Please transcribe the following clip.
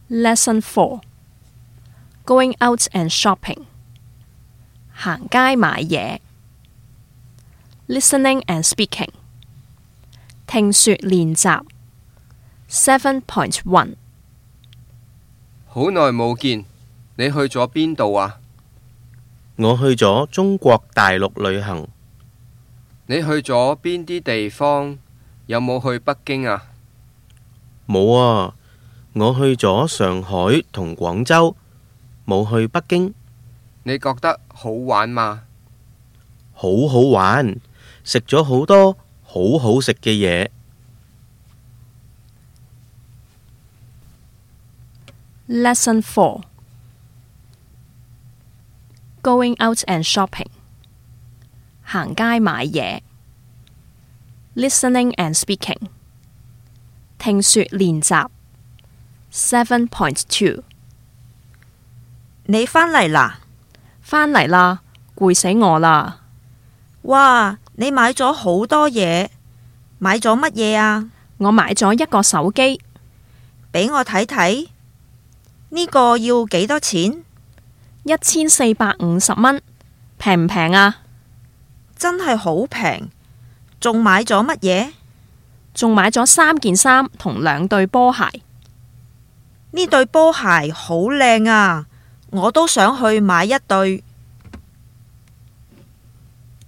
Lesson 4 Going out and shopping 行街買嘢 Listening and speaking 聽說練習 7.1 好耐冇見，你去咗邊度啊？ 我去咗中國大陸旅行。 你去咗邊啲地方？有冇去北京啊？ 冇啊，我去咗上海同廣州，冇去北京。 你覺得好玩嗎？ 好好玩，食咗好多好好食嘅嘢。 Lesson 4 Going out and shopping 行街買嘢 Listening and speaking 聽說練習 7.2 你返嚟啦？ 返嚟啦，攰死我啦！ 哇，你買咗好多嘢，買咗乜嘢啊？ 我買咗一個手機， 俾我睇睇。呢個要幾多錢 ？1450蚊，平唔平啊？ 真係好平，仲買咗乜嘢？ 仲買咗3件衫同2對波鞋。 呢對波鞋好靚啊，我都想去買一對。